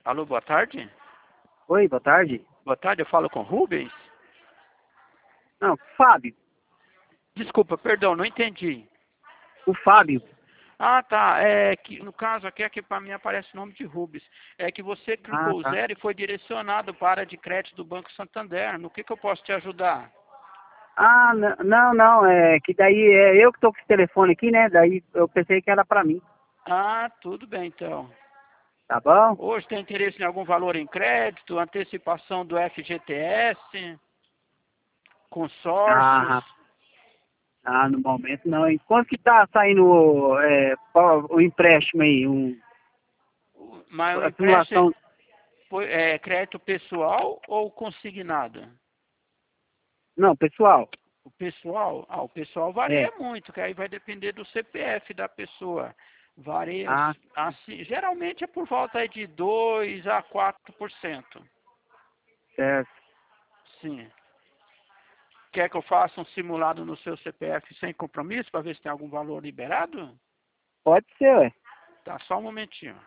Alô, boa tarde. Oi, boa tarde. Boa tarde, eu falo com Rubens. Não, Fábio. Desculpa, perdão, não entendi. O Fábio. Ah, tá. É que no caso aqui para mim aparece o nome de Rubens. É que você Ah, clicou o tá. zero e foi direcionado para a área de crédito do Banco Santander. No que eu posso te ajudar? Ah, não, é que daí é eu que tô com esse telefone aqui, né? Daí eu pensei que era pra mim. Ah, tudo bem então. Tá bom? Hoje tem interesse em algum valor em crédito, antecipação do FGTS, consórcios? Ah, no momento não, hein? Quanto que tá saindo o empréstimo aí? Mas o A empréstimo simulação. é crédito pessoal ou consignado? Não, pessoal. O pessoal varia É. muito, que aí vai depender do CPF da pessoa. Varia, Ah, assim, geralmente é por volta aí de 2 a 4%. certo. Sim. Quer que eu faça um simulado no seu CPF sem compromisso para ver se tem algum valor liberado? Pode ser, ué. Tá, só um momentinho.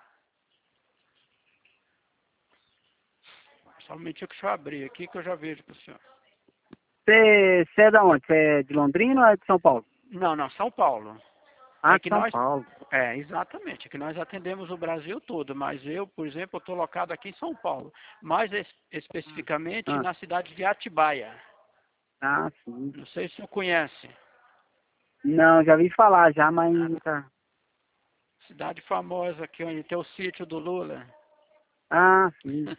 Só um momentinho que deixa eu abrir aqui que eu já vejo para o senhor. Você é da onde? Você é de Londrina ou é de São Paulo? Não, não, São Paulo. Ah, É de que São nós, Paulo. exatamente, é que nós atendemos o Brasil todo, mas eu, por exemplo, estou locado aqui em São Paulo, mais especificamente Ah, na cidade de Atibaia. sim. Não sei se o conhece. Não, já vi falar já, mas nunca. Cidade famosa aqui onde tem o sítio do Lula. Ah, sim.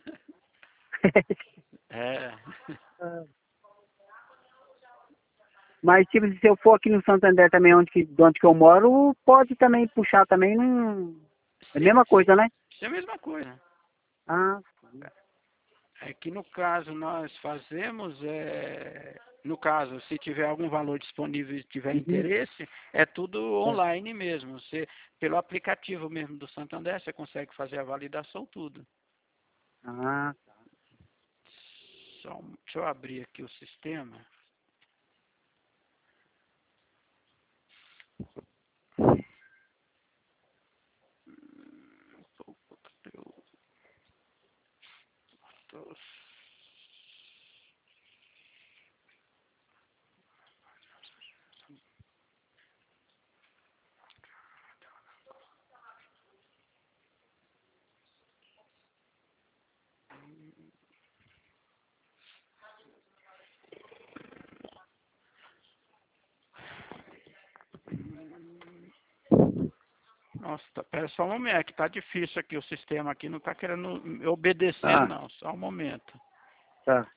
É. Mas, tipo, se eu for aqui no Santander também, de onde que eu moro, pode também puxar também, não... É a Sim, mesma sim. coisa, né? Isso é a mesma coisa. Ah, É que no caso nós fazemos, no caso, se tiver algum valor disponível e tiver uhum. interesse, é tudo É. online mesmo. Você, pelo aplicativo mesmo do Santander, você consegue fazer a validação tudo. Ah, Deixa eu abrir aqui o sistema. Nossa, pera só um momento, é que tá difícil aqui o sistema aqui, não tá querendo me obedecer ah, não, só um momento. tá.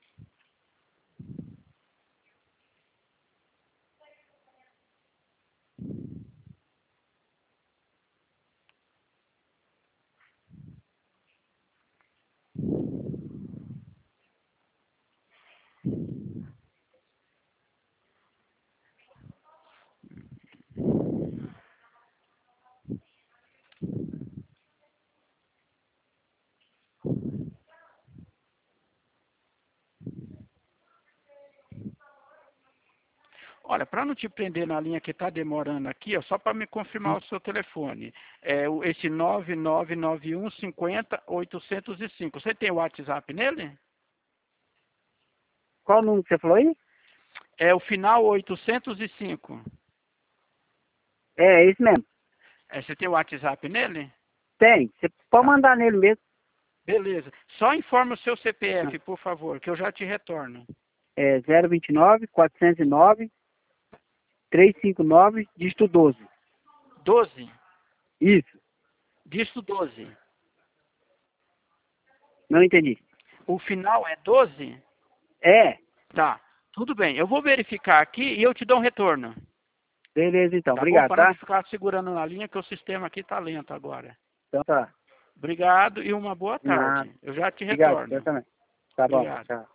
Olha, para não te prender na linha que está demorando aqui, ó, só para me confirmar Hum. o seu telefone, esse 9991 50 805. Você tem o WhatsApp nele? Qual o número que você falou aí? É o final 805. É esse mesmo. Você tem o WhatsApp nele? Tem. Você pode Tá, mandar nele mesmo. beleza. Só informa o seu Ah, CPF, por favor, que eu já te retorno. é 029 409 359, dígito 12. 12. Isso. Dígito 12. Não entendi. O final é 12? É. Tá, tudo bem. Eu vou verificar aqui e eu te dou um retorno. Beleza, então. Tá bom? Obrigado, Para não tá? ficar segurando na linha, que o sistema aqui está lento agora. Então tá. Obrigado e uma boa Nada. tarde. Eu já te Obrigado. Eu retorno. também. Tá bom. Obrigado. Tchau.